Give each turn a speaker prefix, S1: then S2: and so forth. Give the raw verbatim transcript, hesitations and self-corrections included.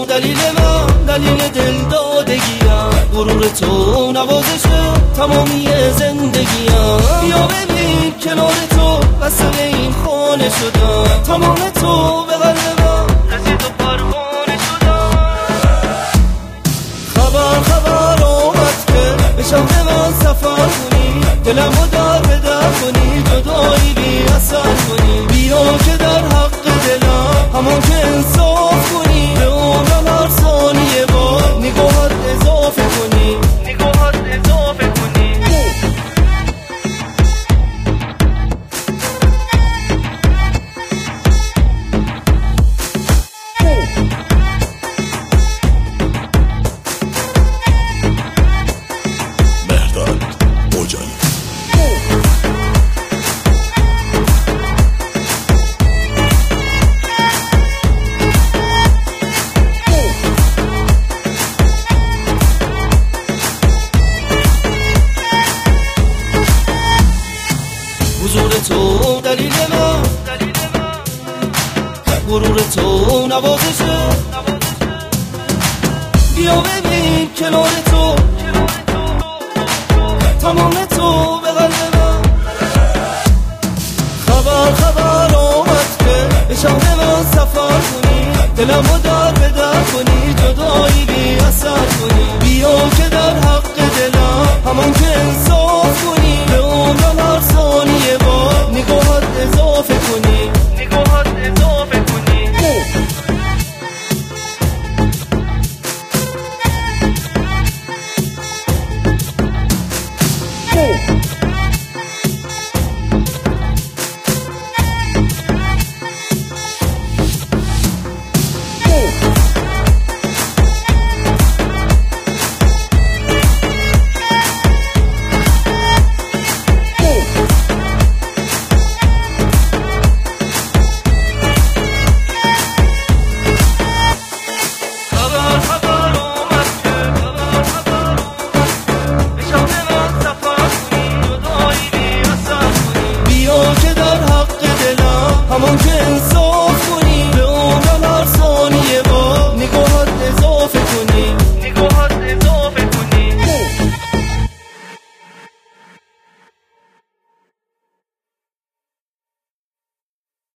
S1: دلیل من، دلیل دل دادگیم، غرور تو نوازش تمامی زندگیم. بیا ببین کنار تو وصل این خانه شدم، تمام تو به قلب من رسید و پروانه شدم. خبر خبر آمد که بشم به من سفر کنی، دلمو در به در کنی، جدایی بی اثر کنی. بیا که در حق دلم همان که انصاف کنی، به عمرم هر ثانیه با نگاهت اضافه کنی، نگاهت اضافه کنی.
S2: مهرداد موجانی
S1: حضور تو دلیل من، غرور تو نوازشه. بیا ببین کنار تو تمام تو به قلب من. خبر خبر آمد که بشم به من سفر کنی، دلمو در به در کنی، جدایی